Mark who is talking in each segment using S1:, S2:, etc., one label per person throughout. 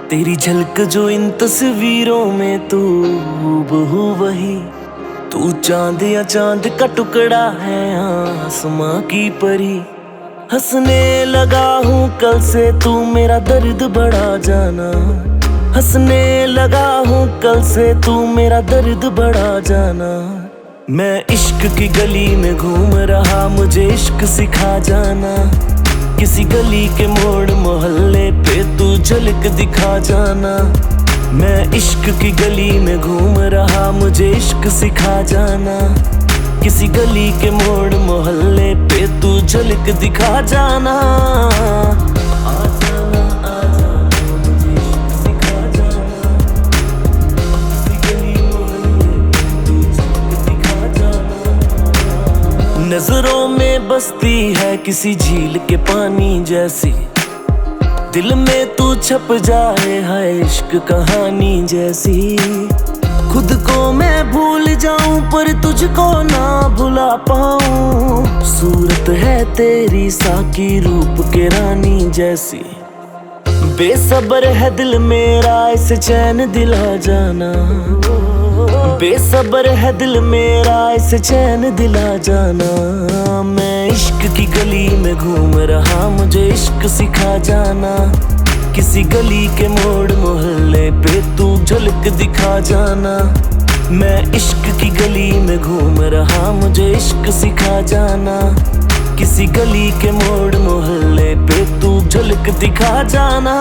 S1: तेरी झलक जो इन तस्वीरों में तू हूबहू वही। तू चांद या चांद का टुकड़ा है आसमां की परी। हंसने लगा हूँ कल से तू मेरा दर्द बढ़ा जाना। हंसने लगा हूँ कल से तू मेरा दर्द बढ़ा जाना। मैं इश्क की गली में घूम रहा, मुझे इश्क सिखा जाना। किसी गली के मोड़ मोहल्ले पे तू झलक दिखा जाना। मैं इश्क की गली में घूम रहा, मुझे इश्क सिखा जाना। किसी गली के मोड़ मोहल्ले पे तू झलक दिखा जाना। आ जाना, आ जाना, मुझे इश्क सिखा जाना। किसी गली मोहल्ले पे तू झलक दिखा जाना। नजरों में बसती है किसी झील के पानी जैसी। दिल में तू छप जाए है इश्क कहानी जैसी। खुद को मैं भूल जाऊं पर तुझको ना भुला पाऊं। सूरत है तेरी साकी रूप के रानी जैसी। बेसब्र है दिल मेरा इसे चैन दिला जाना। बेसब्र है दिल मेरा इसे चैन दिला जाना। मैं इश्क की गली में घूम रहा, मुझे इश्क सिखा जाना। किसी गली के मोड़ मोहल्ले पे तू झलक दिखा जाना। मैं इश्क की गली में घूम रहा, मुझे इश्क सिखा जाना। किसी गली के मोड़ मोहल्ले पे तू झलक दिखा जाना।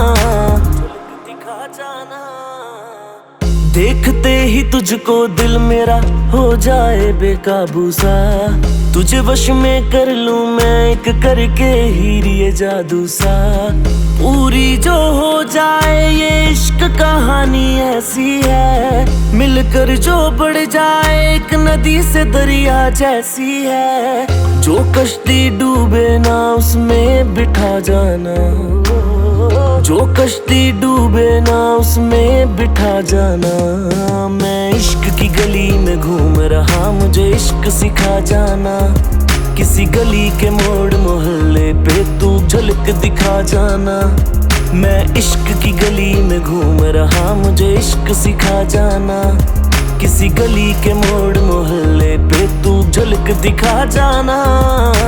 S1: दिखा जाना। देखते ही तुझको दिल मेरा हो जाए बेकाबू सा। तुझे वश में कर लूं मैं एक करके हीरे ये जादू सा। पूरी जो हो जाए ये इश्क कहानी ऐसी है। मिलकर जो बढ़ जाए एक नदी से दरिया जैसी है। जो कश्ती डूबे ना उसमें बिठा जाना। जो कश्ती डूबे ना उसमें बिठा जाना। मैं इश्क की गली में घूम रहा, मुझे इश्क सिखा जाना। किसी गली के मोड़ मोहल्ले पे तू झलक दिखा जाना। मैं इश्क की गली में घूम रहा, मुझे इश्क सिखा जाना। किसी गली के मोड़ मोहल्ले पे तू झलक दिखा जाना।